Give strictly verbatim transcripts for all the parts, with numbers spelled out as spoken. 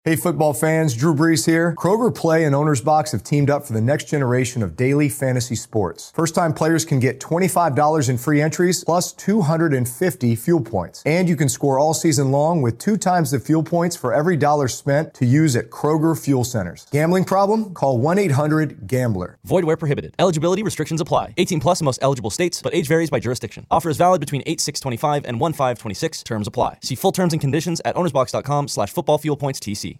Hey football fans, Drew Brees here. Kroger Play and Owner's Box have teamed up for the next generation of daily fantasy sports. First-time players can get twenty-five dollars in free entries plus two hundred fifty fuel points. And you can score all season long with two times the fuel points for every dollar spent to use at Kroger Fuel Centers. Gambling problem? Call one eight hundred gambler. Void where prohibited. Eligibility restrictions apply. eighteen plus in most eligible states, but age varies by jurisdiction. Offer is valid between eight six twenty-five and one five twenty-six. Terms apply. See full terms and conditions at ownersbox.com slash football fuel points TC.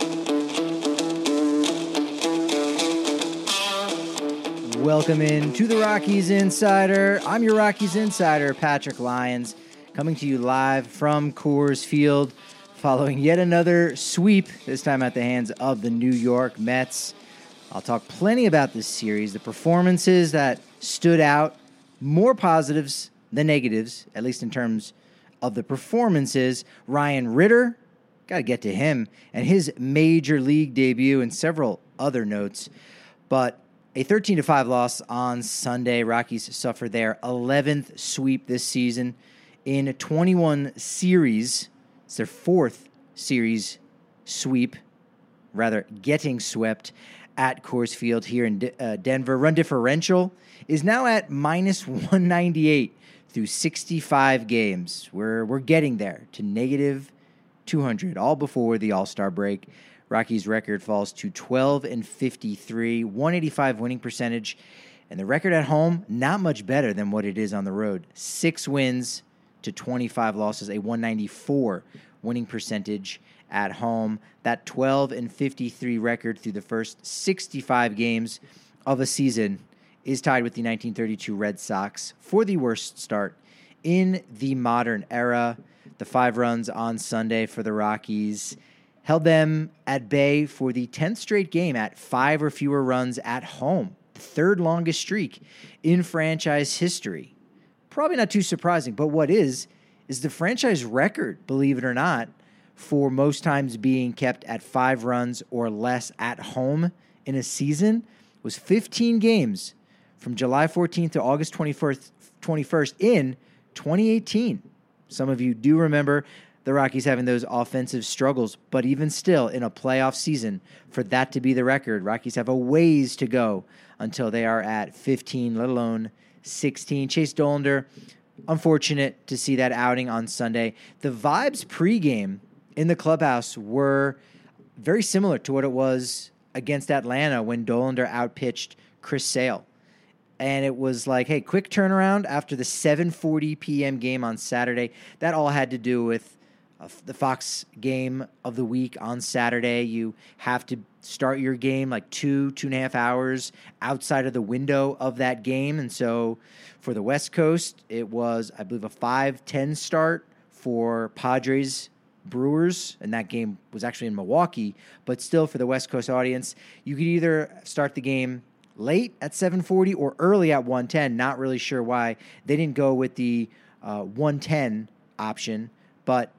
Welcome in to the Rockies Insider. I'm your Rockies Insider, Patrick Lyons, coming to you live from Coors Field, following yet another sweep, this time at the hands of the New York Mets. I'll talk plenty about this series, the performances that stood out, more positives than negatives, at least in terms of the performances. Ryan Ritter, got to get to him, and his major league debut, and several other notes. But a thirteen to five loss on Sunday. Rockies suffered their eleventh sweep this season in twenty-one series. It's their fourth series sweep, rather getting swept at Coors Field here in D- uh, Denver. Run differential is now at minus one ninety-eight through sixty-five games. We're, we're getting there to negative two hundred, all before the All-Star break. Rockies' record falls to twelve and fifty-three, one eighty-five winning percentage, and the record at home, not much better than what it is on the road. Six wins to twenty-five losses, a one ninety-four winning percentage at home. That twelve and fifty-three record through the first sixty-five games of a season is tied with the nineteen thirty-two Red Sox for the worst start in the modern era. The five runs on Sunday for the Rockies held them at bay for the tenth straight game at five or fewer runs at home, the third longest streak in franchise history. Probably not too surprising, but what is, is the franchise record, believe it or not, for most times being kept at five runs or less at home in a season was fifteen games from July fourteenth to August twenty-first, twenty-first in twenty eighteen. Some of you do remember the Rockies having those offensive struggles, but even still, in a playoff season, for that to be the record, Rockies have a ways to go until they are at fifteen, let alone sixteen. Chase Dollander, unfortunate to see that outing on Sunday. The vibes pregame in the clubhouse were very similar to what it was against Atlanta when Dollander outpitched Chris Sale. And it was like, hey, quick turnaround after the seven forty p.m. game on Saturday. That all had to do with Uh, the Fox game of the week on Saturday. You have to start your game like two, two and a half hours outside of the window of that game. And so for the West Coast, it was, I believe, a five ten start for Padres Brewers. And that game was actually in Milwaukee. But still, for the West Coast audience, you could either start the game late at seven forty or early at one ten. Not really sure why they didn't go with the uh, one ten option. But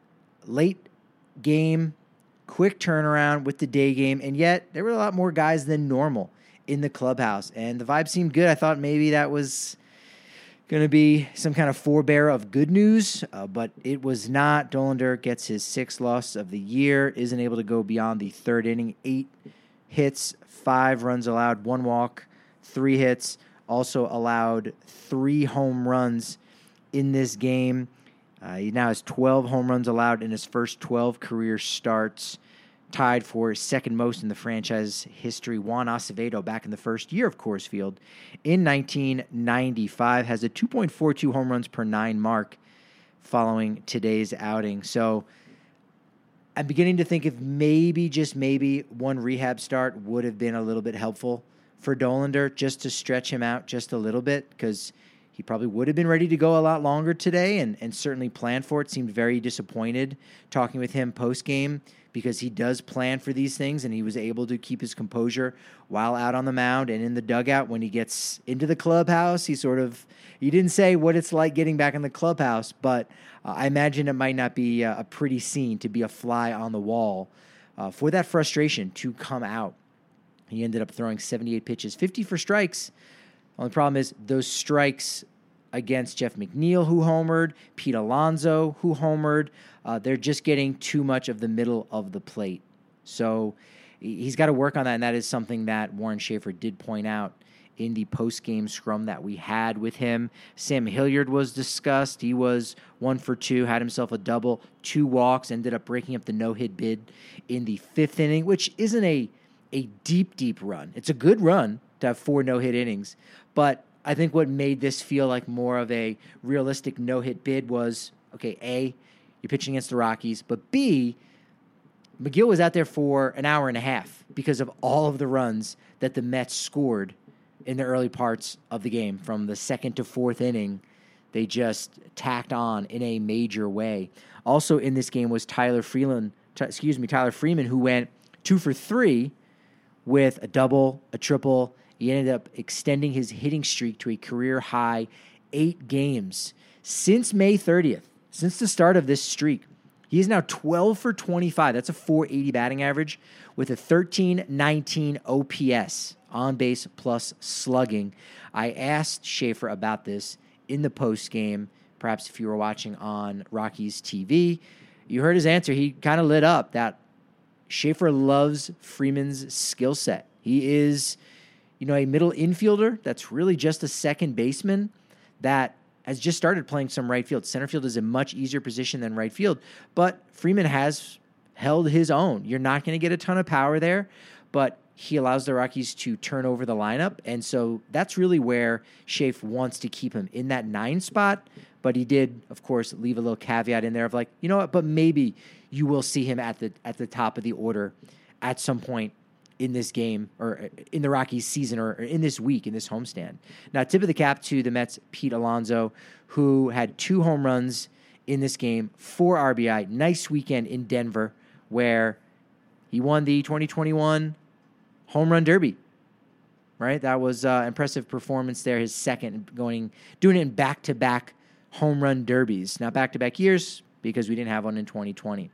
late game, quick turnaround with the day game, and yet there were a lot more guys than normal in the clubhouse, and the vibe seemed good. I thought maybe that was going to be some kind of forebear of good news, uh, but it was not. Dollander gets his sixth loss of the year, isn't able to go beyond the third inning. Eight hits, five runs allowed, one walk, three hits, also allowed three home runs in this game. Uh, he now has twelve home runs allowed in his first twelve career starts, tied for second most in the franchise history. Juan Acevedo, back in the first year of Coors Field in nineteen ninety-five, has a two point four two home runs per nine mark following today's outing. So I'm beginning to think if maybe, just maybe, one rehab start would have been a little bit helpful for Dollander, just to stretch him out just a little bit, because he probably would have been ready to go a lot longer today and, and certainly planned for it. Seemed very disappointed talking with him post-game, because he does plan for these things, and he was able to keep his composure while out on the mound and in the dugout. When he gets into the clubhouse, he sort of, he didn't say what it's like getting back in the clubhouse, but uh, I imagine it might not be a, a pretty scene to be a fly on the wall uh, for that frustration to come out. He ended up throwing seventy-eight pitches, fifty for strikes. Only problem is those strikes against Jeff McNeil, who homered, Pete Alonso, who homered. Uh, they're just getting too much of the middle of the plate So he's got to work on that, and that is something that Warren Schaefer did point out in the post-game scrum that we had with him. Sam Hilliard was discussed. He was one for two, had himself a double, two walks, ended up breaking up the no-hit bid in the fifth inning, which isn't a, a deep, deep run. It's a good run to have four no-hit innings, but I think what made this feel like more of a realistic no-hit bid was, okay, A, you're pitching against the Rockies, but B, McGill was out there for an hour and a half because of all of the runs that the Mets scored in the early parts of the game. From the second to fourth inning, they just tacked on in a major way. Also in this game was Tyler Freeland, t- excuse me, Tyler Freeman, who went two for three with a double, a triple. He ended up extending his hitting streak to a career-high eight games. Since May thirtieth, since the start of this streak, he is now twelve for twenty-five. That's a four eighty batting average with a thirteen nineteen O P S, on base plus slugging. I asked Schaefer about this in the postgame. Perhaps if you were watching on Rockies T V, you heard his answer. He kind of lit up that Schaefer loves Freeman's skill set. He is, you know, a middle infielder that's really just a second baseman that has just started playing some right field. Center field is a much easier position than right field, but Freeman has held his own. You're not going to get a ton of power there, but he allows the Rockies to turn over the lineup, and so that's really where Schaefer wants to keep him, in that nine spot, but he did, of course, leave a little caveat in there of like, you know what, but maybe you will see him at the at the top of the order at some point in this game, or in the Rockies season, or in this week, in this homestand. Now, tip of the cap to the Mets' Pete Alonso, who had two home runs in this game, four R B I. Nice weekend in Denver, where he won the twenty twenty-one Home Run Derby, right? That was an uh, impressive performance there, his second, going doing it in back-to-back home run derbies. Not back-to-back years, because we didn't have one in twenty twenty.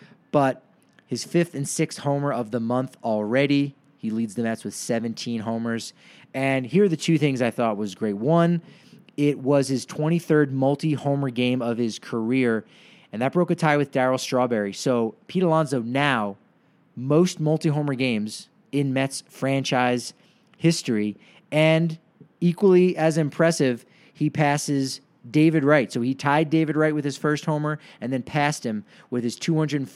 But his fifth and sixth homer of the month already. He leads the Mets with seventeen homers. And here are the two things I thought was great. One, it was his twenty-third multi-homer game of his career, and that broke a tie with Darryl Strawberry. So Pete Alonso now, most multi-homer games in Mets franchise history, and equally as impressive, he passes David Wright. So he tied David Wright with his first homer and then passed him with his two hundred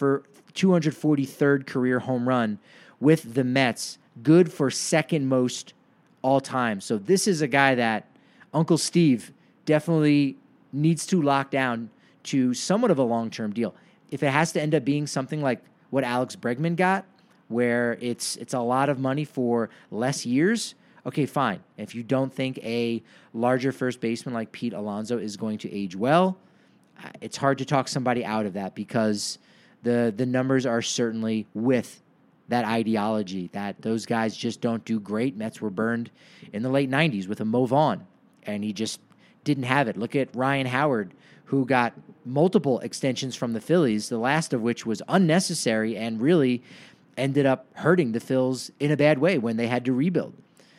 forty-third career home run with the Mets. Good for second most all time. So this is a guy that Uncle Steve definitely needs to lock down to somewhat of a long-term deal. If it has to end up being something like what Alex Bregman got, where it's it's a lot of money for less years, okay, fine. If you don't think a larger first baseman like Pete Alonso is going to age well, it's hard to talk somebody out of that, because the the numbers are certainly with that ideology that those guys just don't do great. Mets were burned in the late nineties with a Mo Vaughn, and he just didn't have it. Look at Ryan Howard, who got multiple extensions from the Phillies, the last of which was unnecessary and really ended up hurting the Phils in a bad way when they had to rebuild.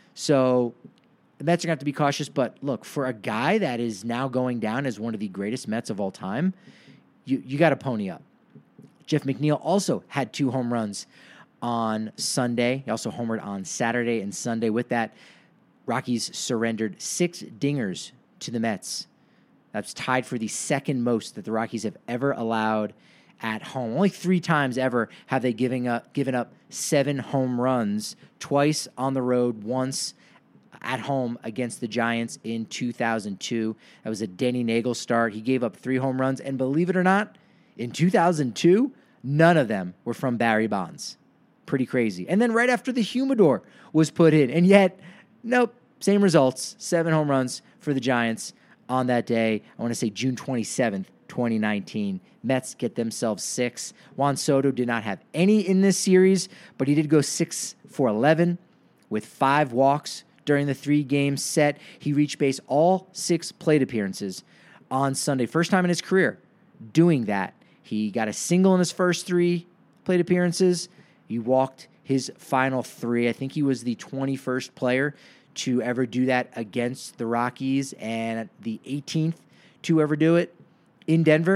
So the Mets are going to have to be cautious, but look, for a guy that is now going down as one of the greatest Mets of all time, you, you got to pony up. Jeff McNeil also had two home runs on Sunday. He also homered on Saturday and Sunday. With that, Rockies surrendered six dingers to the Mets. That's tied for the second most that the Rockies have ever allowed at home. Only three times ever have they given up, given up seven home runs, twice on the road, once at home against the Giants in two thousand two. That was a Denny Nagel start. He gave up three home runs, and believe it or not, in two thousand two, none of them were from Barry Bonds. Pretty crazy. And then right after the Humidor was put in, and yet, nope, same results, seven home runs for the Giants on that day. I want to say June twenty-seventh, twenty nineteen. Mets get themselves six. Juan Soto did not have any in this series, but he did go six for eleven with five walks during the three-game set. He reached base all six plate appearances on Sunday. First time in his career doing that. He got a single in his first three plate appearances. He walked his final three. I think he was the twenty-first player to ever do that against the Rockies, and the eighteenth to ever do it in Denver.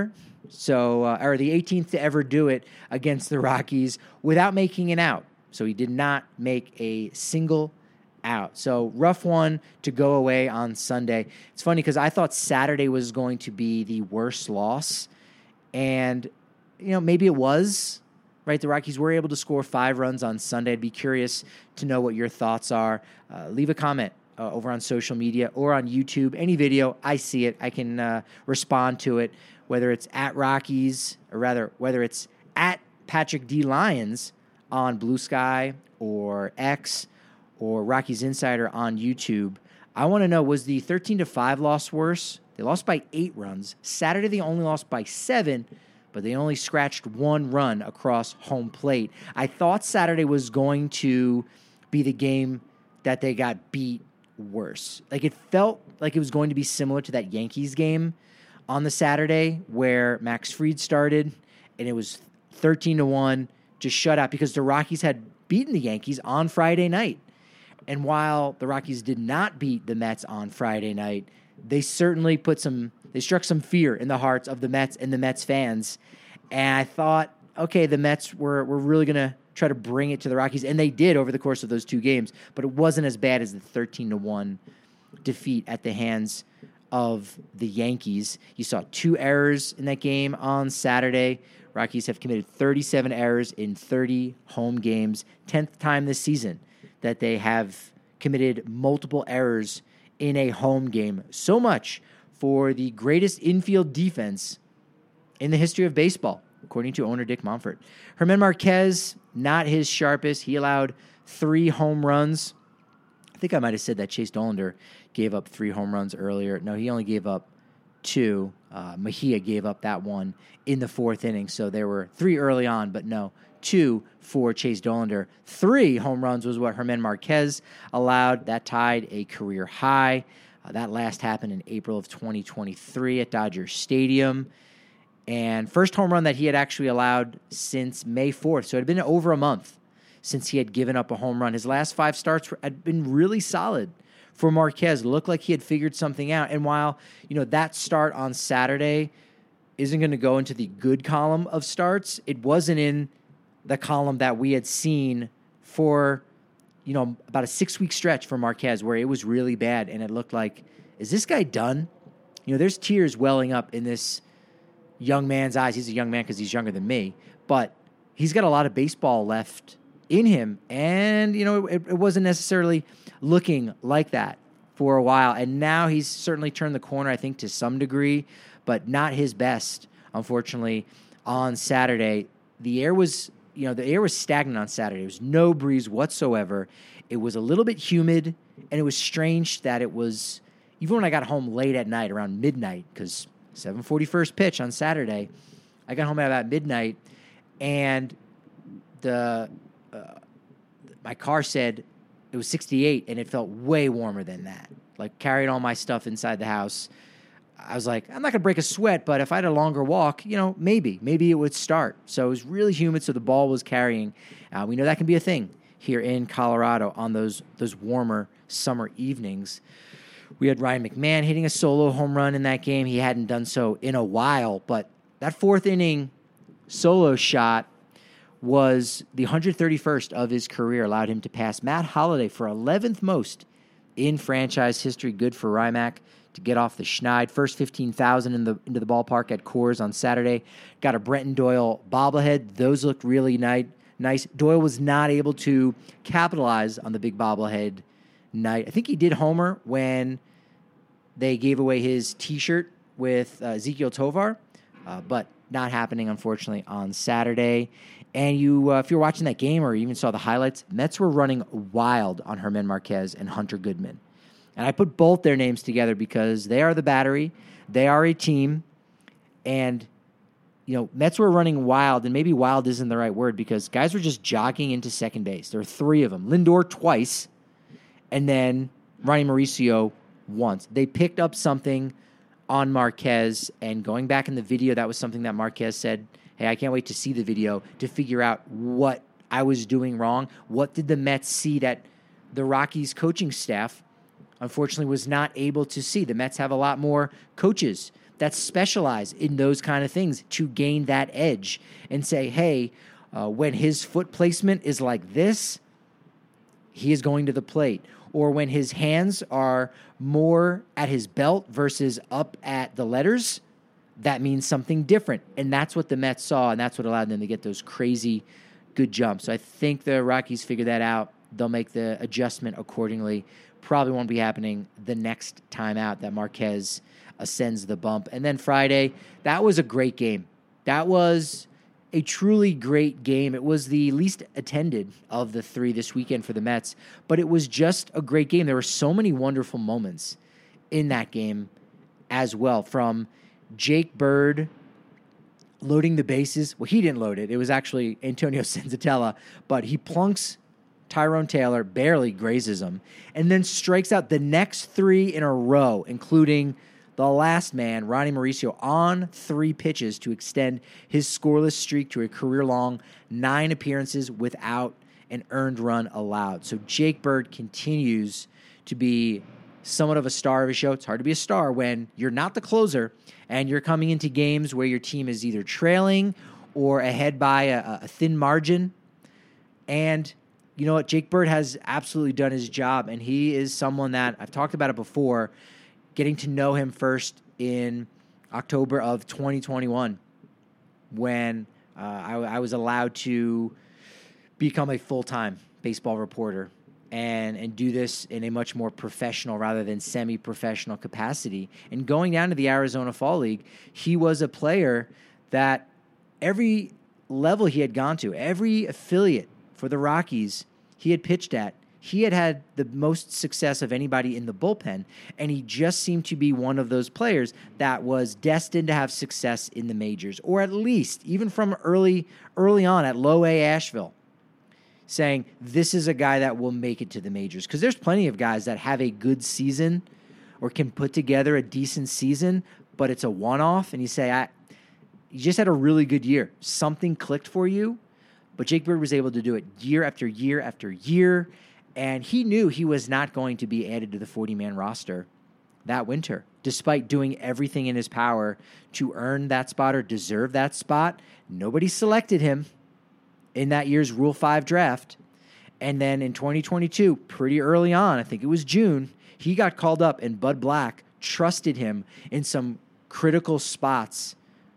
So, uh, or the eighteenth to ever do it against the Rockies without making an out. So he did not make a single out. So rough one to go away on Sunday. It's funny because I thought Saturday was going to be the worst loss. And, you know, maybe it was, right? The Rockies were able to score five runs on Sunday. I'd be curious to know what your thoughts are. Uh, leave a comment uh, over on social media or on YouTube. Any video, I see it. I can uh, respond to it, whether it's at Rockies or rather whether it's at Patrick D. Lyons on Blue Sky or X or Rockies Insider on YouTube. I want to know, was the thirteen to five loss worse? They lost by eight runs. Saturday, they only lost by seven, but they only scratched one run across home plate. I thought Saturday was going to be the game that they got beat worse. Like, it felt like it was going to be similar to that Yankees game on the Saturday where Max Fried started, and it was thirteen to one, just shut out because the Rockies had beaten the Yankees on Friday night. And while the Rockies did not beat the Mets on Friday night, they certainly put some, they struck some fear in the hearts of the Mets and the Mets fans. And I thought, okay, the Mets were, were really going to try to bring it to the Rockies, and they did over the course of those two games, but it wasn't as bad as the thirteen to one defeat at the hands of the Yankees. You saw two errors in that game on Saturday. Rockies have committed thirty-seven errors in thirty home games, tenth time this season that they have committed multiple errors in a home game. So much for the greatest infield defense in the history of baseball, according to owner Dick Monfort. Germán Marquez, not his sharpest. He allowed three home runs. I think I might have said that Chase Dollander gave up three home runs earlier. No, he only gave up two. Uh, Mejia gave up that one in the fourth inning, so there were three early on, but no, two for Chase Dollander. Three home runs was what Germán Marquez allowed. That tied a career high. Uh, that last happened in April of twenty twenty-three at Dodger Stadium. And first home run that he had actually allowed since May fourth. So it had been over a month since he had given up a home run. His last five starts were, had been really solid for Marquez. Looked like he had figured something out. And while, you know, that start on Saturday isn't going to go into the good column of starts, it wasn't in the column that we had seen for, you know, about a six-week stretch for Marquez where it was really bad and it looked like, is this guy done? You know, there's tears welling up in this young man's eyes. He's a young man because he's younger than me, but he's got a lot of baseball left in him. And, you know, it, it wasn't necessarily looking like that for a while. And now he's certainly turned the corner, I think, to some degree, but not his best, unfortunately, on Saturday. The air was, you know, the air was stagnant on Saturday. There was no breeze whatsoever. It was a little bit humid, and it was strange that it was, even when I got home late at night, around midnight, because seven forty first pitch on Saturday, I got home at about midnight, and the uh, my car said it was sixty-eight, and it felt way warmer than that. Like, carrying all my stuff inside the house, I was like, I'm not going to break a sweat, but if I had a longer walk, you know, maybe. Maybe it would start. So it was really humid, so the ball was carrying. Uh, we know that can be a thing here in Colorado on those those warmer summer evenings. We had Ryan McMahon hitting a solo home run in that game. He hadn't done so in a while, but that fourth inning solo shot was the one hundred thirty-first of his career, allowed him to pass Matt Holliday for eleventh most in franchise history. Good for Rymack to get off the schneid. First fifteen thousand in the into the ballpark at Coors on Saturday. Got a Brenton Doyle bobblehead. Those looked really nice. Nice. Doyle was not able to capitalize on the big bobblehead night. I think he did homer when they gave away his T-shirt with uh, Ezekiel Tovar, uh, but not happening, unfortunately, on Saturday. And you, uh, if you're watching that game or even saw the highlights, Mets were running wild on Germán Marquez and Hunter Goodman. And I put both their names together because they are the battery, they are a team, and you know, Mets were running wild, and maybe wild isn't the right word because guys were just jogging into second base. There were three of them. Lindor twice, and then Ronnie Mauricio once. They picked up something on Marquez, and going back in the video, that was something that Marquez said, hey, I can't wait to see the video to figure out what I was doing wrong. What did the Mets see that the Rockies coaching staff, unfortunately, was not able to see? The Mets have a lot more coaches that specialize in those kind of things to gain that edge and say, hey, uh, when his foot placement is like this, he is going to the plate. Or when his hands are more at his belt versus up at the letters, that means something different. And that's what the Mets saw, and that's what allowed them to get those crazy good jumps. So I think the Rockies figured that out. They'll make the adjustment accordingly. Probably won't be happening the next time out that Marquez ascends the bump. And then Friday, that was a great game. That was a truly great game. It was the least attended of the three this weekend for the Mets, but it was just a great game. There were so many wonderful moments in that game as well, from Jake Bird loading the bases. Well, he didn't load it. It was actually Antonio Senzatella, but he plunks Tyrone Taylor, barely grazes him, and then strikes out the next three in a row, including the last man, Ronnie Mauricio, on three pitches to extend his scoreless streak to a career-long nine appearances without an earned run allowed. So Jake Bird continues to be somewhat of a star of a show. It's hard to be a star when you're not the closer and you're coming into games where your team is either trailing or ahead by a, a thin margin. And you know what? Jake Bird has absolutely done his job, and he is someone that, I've talked about it before, getting to know him first in October of twenty twenty-one when uh, I, I was allowed to become a full-time baseball reporter and, and do this in a much more professional rather than semi-professional capacity. And going down to the Arizona Fall League, he was a player that every level he had gone to, every affiliate for the Rockies he had pitched at, he had had the most success of anybody in the bullpen, and he just seemed to be one of those players that was destined to have success in the majors, or at least even from early early on at Low A Asheville, saying this is a guy that will make it to the majors. Because there's plenty of guys that have a good season or can put together a decent season, but it's a one-off, and you say, I, you just had a really good year. Something clicked for you, but Jake Bird was able to do it year after year after year, and he knew he was not going to be added to the forty-man roster that winter, despite doing everything in his power to earn that spot or deserve that spot. Nobody selected him in that year's Rule five draft. And then in twenty twenty-two, pretty early on, I think it was June, he got called up, and Bud Black trusted him in some critical spots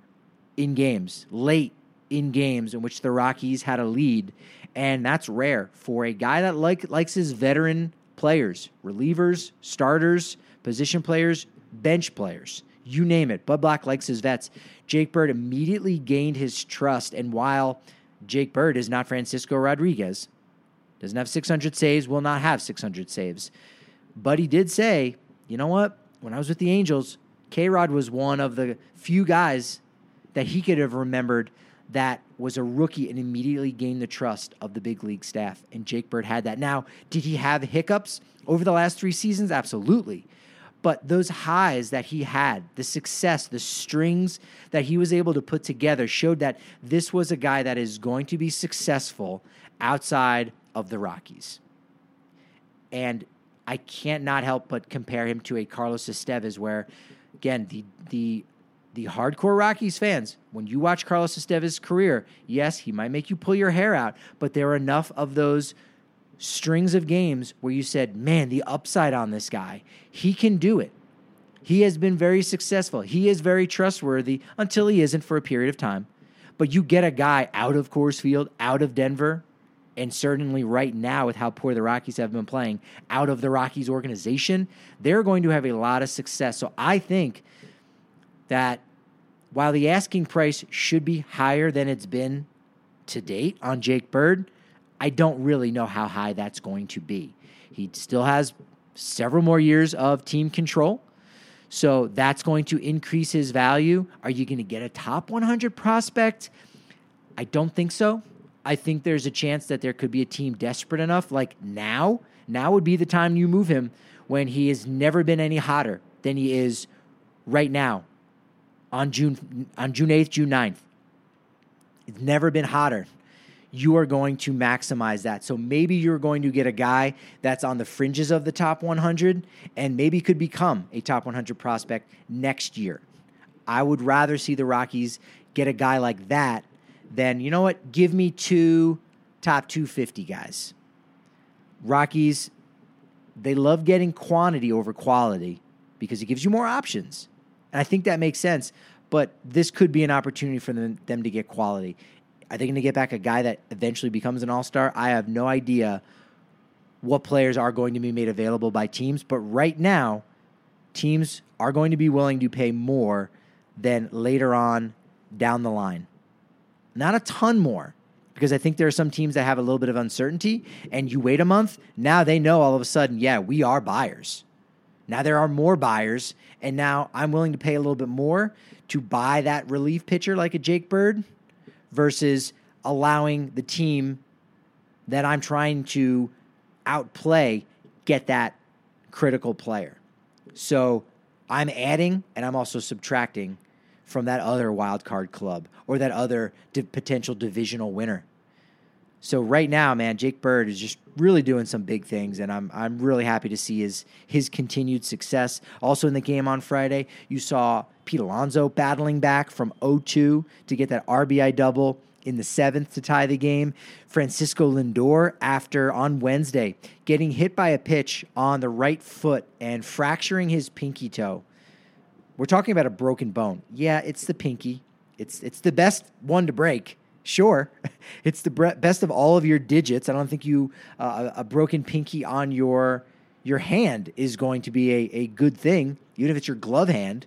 in games, late in games in which the Rockies had a lead. And that's rare for a guy that like likes his veteran players, relievers, starters, position players, bench players, you name it. Bud Black likes his vets. Jake Bird immediately gained his trust, and while Jake Bird is not Francisco Rodriguez, doesn't have six hundred saves, will not have six hundred saves, but he did say, you know what, when I was with the Angels, K-Rod was one of the few guys that he could have remembered that was a rookie and immediately gained the trust of the big league staff. And Jake Bird had that. Now, did he have hiccups over the last three seasons? Absolutely. But those highs that he had, the success, the strings that he was able to put together showed that this was a guy that is going to be successful outside of the Rockies. And I can't not help but compare him to a Carlos Estevez where, again, the the The hardcore Rockies fans, when you watch Carlos Estevez's career, yes, he might make you pull your hair out, but there are enough of those strings of games where you said, man, the upside on this guy, he can do it. He has been very successful. He is very trustworthy until he isn't for a period of time. But you get a guy out of Coors Field, out of Denver, and certainly right now with how poor the Rockies have been playing, out of the Rockies organization, they're going to have a lot of success. So I think that while the asking price should be higher than it's been to date on Jake Bird, I don't really know how high that's going to be. He still has several more years of team control, so that's going to increase his value. Are you going to get a top one hundred prospect? I don't think so. I think there's a chance that there could be a team desperate enough, like now. Now would be the time you move him when he has never been any hotter than he is right now. On June on June eighth, June ninth. It's never been hotter. You are going to maximize that. So maybe you're going to get a guy that's on the fringes of the top one hundred and maybe could become a top one hundred prospect next year. I would rather see the Rockies get a guy like that than, you know what, give me two top two fifty guys. Rockies, they love getting quantity over quality because it gives you more options. And I think that makes sense. But this could be an opportunity for them, them to get quality. Are they going to get back a guy that eventually becomes an all-star? I have no idea what players are going to be made available by teams. But right now, teams are going to be willing to pay more than later on down the line. Not a ton more, because I think there are some teams that have a little bit of uncertainty, and you wait a month, now they know all of a sudden, yeah, we are buyers. Now there are more buyers, and now I'm willing to pay a little bit more to buy that relief pitcher like a Jake Bird versus allowing the team that I'm trying to outplay get that critical player. So I'm adding and I'm also subtracting from that other wild card club or that other di- potential divisional winner. So right now, man, Jake Bird is just really doing some big things, and I'm I'm really happy to see his his continued success. Also in the game on Friday, you saw Pete Alonso battling back from oh two to get that R B I double in the seventh to tie the game. Francisco Lindor, after on Wednesday, getting hit by a pitch on the right foot and fracturing his pinky toe. We're talking about a broken bone. Yeah, it's the pinky. It's it's the best one to break. Sure, it's the best of all of your digits. I don't think you uh, a broken pinky on your your hand is going to be a, a good thing, even if it's your glove hand.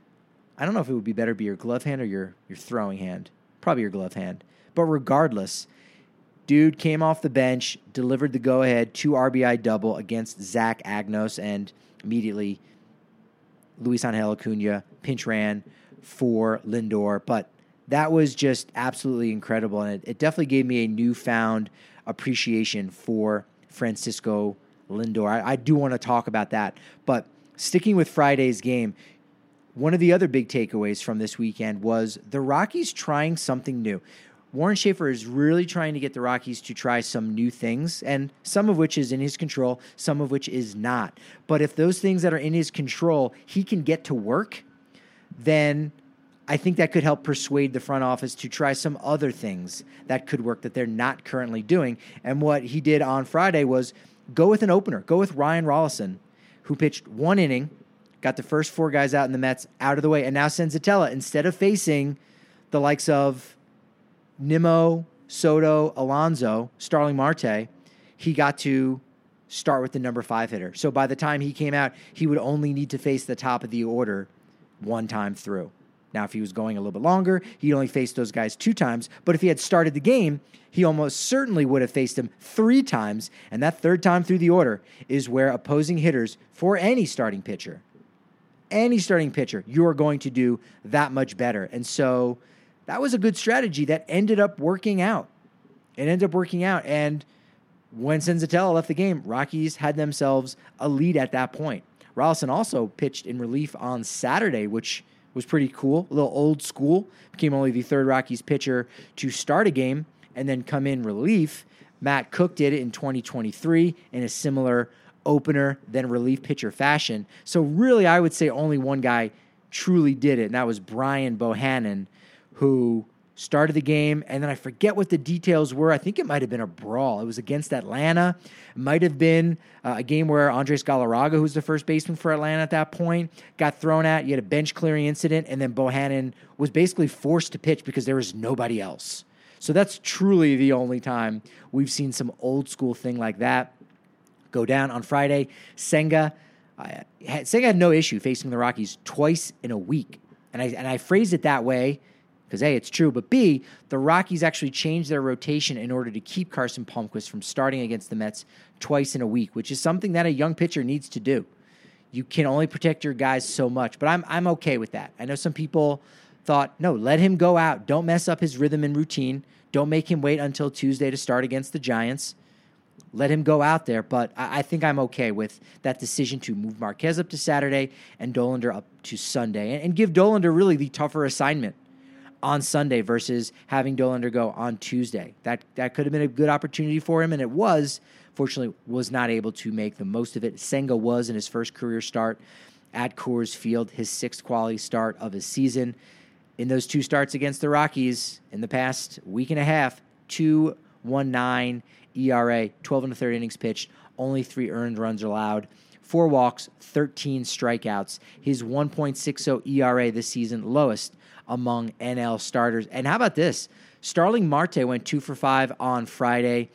I don't know if it would be better to be your glove hand or your, your throwing hand. Probably your glove hand. But regardless, dude came off the bench, delivered the go-ahead two R B I double against Zach Agnos, and immediately Luis Angel Acuna pinch ran for Lindor. But that was just absolutely incredible, and it, it definitely gave me a newfound appreciation for Francisco Lindor. I, I do want to talk about that, but sticking with Friday's game, one of the other big takeaways from this weekend was the Rockies trying something new. Warren Schaefer is really trying to get the Rockies to try some new things, and some of which is in his control, some of which is not. But if those things that are in his control, he can get to work, then I think that could help persuade the front office to try some other things that could work that they're not currently doing. And what he did on Friday was go with an opener. Go with Ryan Rollison, who pitched one inning, got the first four guys out in the Mets out of the way, and now Senzatella, instead of facing the likes of Nimmo, Soto, Alonso, Starling Marte, he got to start with the number five hitter. So by the time he came out, he would only need to face the top of the order one time through. Now, if he was going a little bit longer, he'd only faced those guys two times. But if he had started the game, he almost certainly would have faced him three times. And that third time through the order is where opposing hitters, for any starting pitcher, any starting pitcher, you are going to do that much better. And so that was a good strategy that ended up working out. It ended up working out. And when Senzatella left the game, Rockies had themselves a lead at that point. Rollison also pitched in relief on Saturday, which was pretty cool, a little old school. Became only the third Rockies pitcher to start a game and then come in relief. Matt Cook did it in twenty twenty-three in a similar opener, then relief pitcher fashion. So really, I would say only one guy truly did it, and that was Brian Bohannon, who started the game, and then I forget what the details were. I think it might have been a brawl. It was against Atlanta. It might have been uh, a game where Andres Galarraga, who's the first baseman for Atlanta at that point, got thrown at. You had a bench-clearing incident, and then Bohannon was basically forced to pitch because there was nobody else. So that's truly the only time we've seen some old-school thing like that go down. On Friday, Senga, uh, had, Senga had no issue facing the Rockies twice in a week. And I, and I phrased it that way because, A, it's true, but B, the Rockies actually changed their rotation in order to keep Carson Palmquist from starting against the Mets twice in a week, which is something that a young pitcher needs to do. You can only protect your guys so much, but I'm I'm okay with that. I know some people thought, no, let him go out. Don't mess up his rhythm and routine. Don't make him wait until Tuesday to start against the Giants. Let him go out there, but I, I think I'm okay with that decision to move Marquez up to Saturday and Dollander up to Sunday, and, and give Dollander really the tougher assignment on Sunday versus having Dollander go on Tuesday. That that could have been a good opportunity for him, and it was. Fortunately, was not able to make the most of it. Senga was in his first career start at Coors Field, his sixth quality start of his season. In those two starts against the Rockies in the past week and a half, two point one nine E R A, twelve and a third innings pitched, only three earned runs allowed, four walks, thirteen strikeouts. His one point six oh E R A this season, lowest among N L starters. And how about this? Starling Marte went two for five on Friday,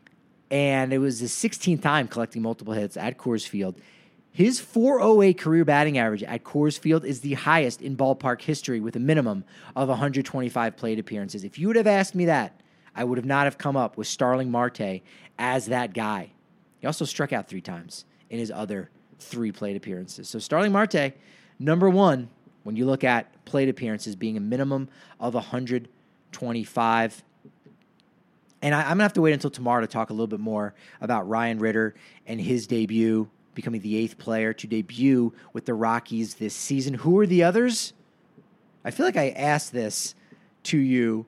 and it was his sixteenth time collecting multiple hits at Coors Field. His four oh eight career batting average at Coors Field is the highest in ballpark history with a minimum of one hundred twenty-five plate appearances. If you would have asked me that, I would have not have come up with Starling Marte as that guy. He also struck out three times in his other three plate appearances. So Starling Marte, number one, when you look at plate appearances being a minimum of one hundred twenty-five. And I, I'm going to have to wait until tomorrow to talk a little bit more about Ryan Ritter and his debut, becoming the eighth player to debut with the Rockies this season. Who are the others? I feel like I asked this to you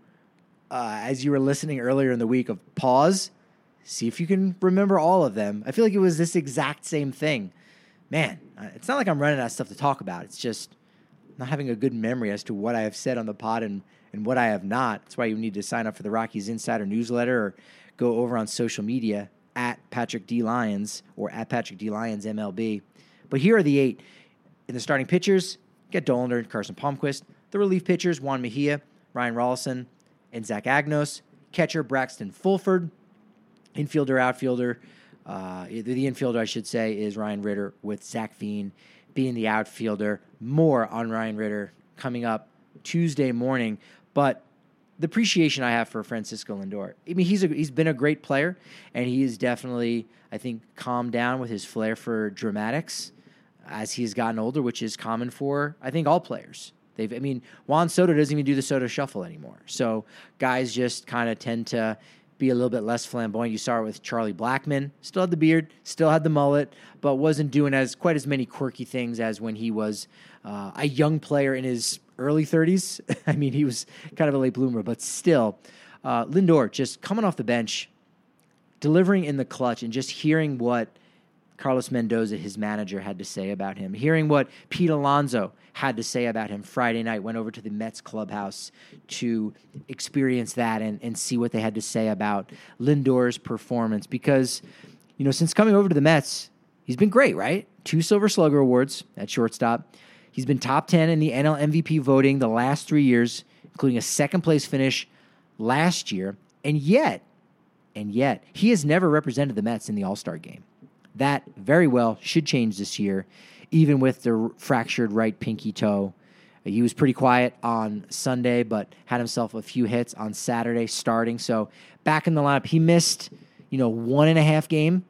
uh, as you were listening earlier in the week of pause. See if you can remember all of them. I feel like it was this exact same thing. Man, it's not like I'm running out of stuff to talk about. It's just not having a good memory as to what I have said on the pod and, and what I have not. That's why you need to sign up for the Rockies Insider newsletter or go over on social media at Patrick D. Lyons or at Patrick D. Lyons M L B. But here are the eight. In the starting pitchers, get Dollander and Carson Palmquist. The relief pitchers, Juan Mejia, Ryan Rollison, and Zach Agnos. Catcher, Braxton Fulford. Infielder, outfielder, uh, the infielder, I should say, is Ryan Ritter, with Zach Veen being the outfielder. More on Ryan Ritter coming up Tuesday morning. But the appreciation I have for Francisco Lindor, I mean, he's a, he's been a great player, and he is definitely, I think, calmed down with his flair for dramatics as he's gotten older, which is common for, I think, all players. They've, I mean, Juan Soto doesn't even do the Soto shuffle anymore. So guys just kind of tend to be a little bit less flamboyant. You saw it with Charlie Blackmon. Still had the beard, still had the mullet, but wasn't doing as quite as many quirky things as when he was uh, a young player in his early thirties. I mean, he was kind of a late bloomer, but still. Uh, Lindor just coming off the bench, delivering in the clutch, and just hearing what Carlos Mendoza, his manager, had to say about him. Hearing what Pete Alonso had to say about him Friday night. Went over to the Mets clubhouse to experience that and, and see what they had to say about Lindor's performance. Because, you know, since coming over to the Mets, he's been great, right? Two Silver Slugger awards at shortstop. He's been top ten in the N L M V P voting the last three years, including a second-place finish last year. And yet, and yet, he has never represented the Mets in the All-Star game. That very well should change this year, even with the fractured right pinky toe. He was pretty quiet on Sunday, but had himself a few hits on Saturday starting. So back in the lineup, he missed, you know, one and a half game.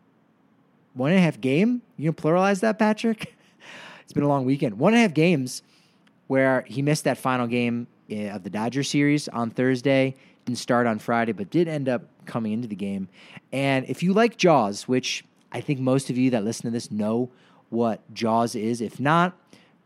One and a half game? You can pluralize that, Patrick? It's been a long weekend. One and a half games where he missed that final game of the Dodger series on Thursday. Didn't start on Friday, but did end up coming into the game. And if you like Jaws, which I think most of you that listen to this know what Jaws is. If not,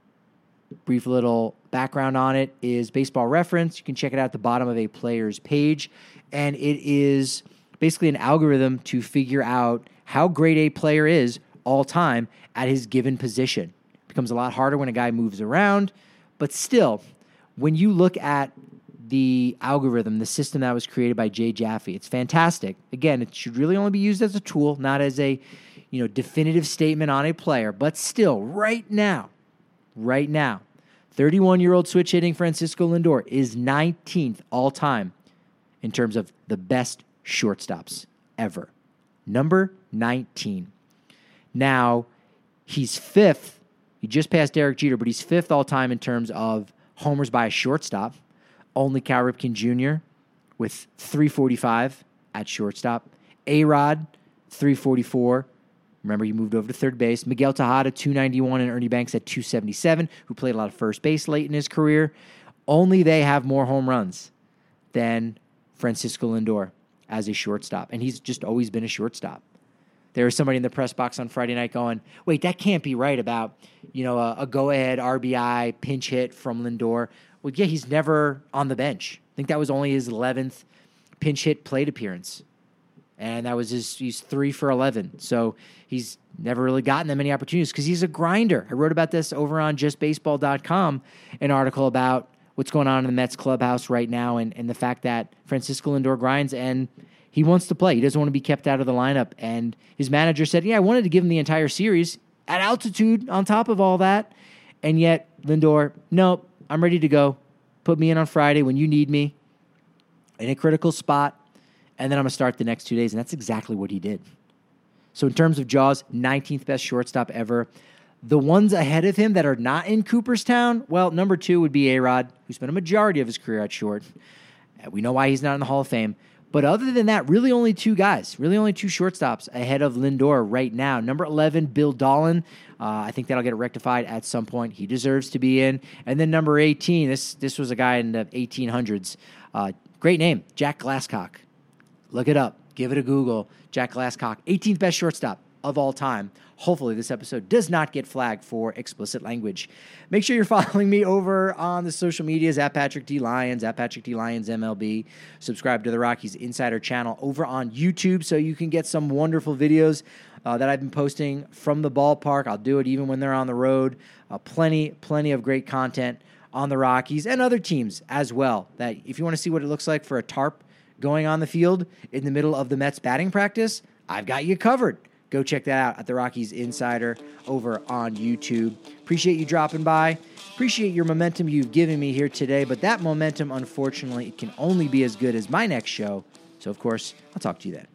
brief little background on it is Baseball Reference. You can check it out at the bottom of a player's page. And it is basically an algorithm to figure out how great a player is all time at his given position. It becomes a lot harder when a guy moves around. But still, when you look at the algorithm, the system that was created by Jay Jaffe, it's fantastic. Again, it should really only be used as a tool, not as a, you know, definitive statement on a player. But still, right now, right now, thirty-one-year-old switch hitting Francisco Lindor is nineteenth all time in terms of the best shortstops ever. Number nineteen. Now, he's fifth. He just passed Derek Jeter, but he's fifth all time in terms of homers by a shortstop. Only Cal Ripken Junior with three forty-five at shortstop. A-Rod, three forty-four. Remember, he moved over to third base. Miguel Tejada, two ninety-one, and Ernie Banks at two seventy-seven, who played a lot of first base late in his career. Only they have more home runs than Francisco Lindor as a shortstop, and he's just always been a shortstop. There was somebody in the press box on Friday night going, wait, that can't be right about, you know, a, a go-ahead R B I pinch hit from Lindor. Well, yeah, he's never on the bench. I think that was only his eleventh pinch hit plate appearance. And that was his, he's three for eleven. So he's never really gotten that many opportunities because he's a grinder. I wrote about this over on just baseball dot com, an article about what's going on in the Mets clubhouse right now and, and the fact that Francisco Lindor grinds and he wants to play. He doesn't want to be kept out of the lineup. And his manager said, yeah, I wanted to give him the entire series at altitude on top of all that. And yet Lindor, nope, I'm ready to go. Put me in on Friday when you need me in a critical spot. And then I'm going to start the next two days. And that's exactly what he did. So in terms of Jaws, nineteenth best shortstop ever. The ones ahead of him that are not in Cooperstown, well, number two would be A-Rod, who spent a majority of his career at short. We know why he's not in the Hall of Fame. But other than that, really only two guys, really only two shortstops ahead of Lindor right now. Number eleven, Bill Dolan. Uh, I think that'll get rectified at some point. He deserves to be in. And then number eighteen, this this was a guy in the eighteen hundreds. Uh, great name, Jack Glasscock. Look it up. Give it a Google. Jack Glasscock, eighteenth best shortstop of all time. Hopefully this episode does not get flagged for explicit language. Make sure you're following me over on the social medias at Patrick D. Lyons, at Patrick D. Lyons M L B. Subscribe to the Rockies Insider channel over on YouTube so you can get some wonderful videos uh, that I've been posting from the ballpark. I'll do it even when they're on the road. Uh, plenty, plenty of great content on the Rockies and other teams as well. That if you want to see what it looks like for a tarp going on the field in the middle of the Mets batting practice, I've got you covered. Go check that out at the Rockies Insider over on YouTube. Appreciate you dropping by. Appreciate your momentum you've given me here today, but that momentum, unfortunately, it can only be as good as my next show. So, of course, I'll talk to you then.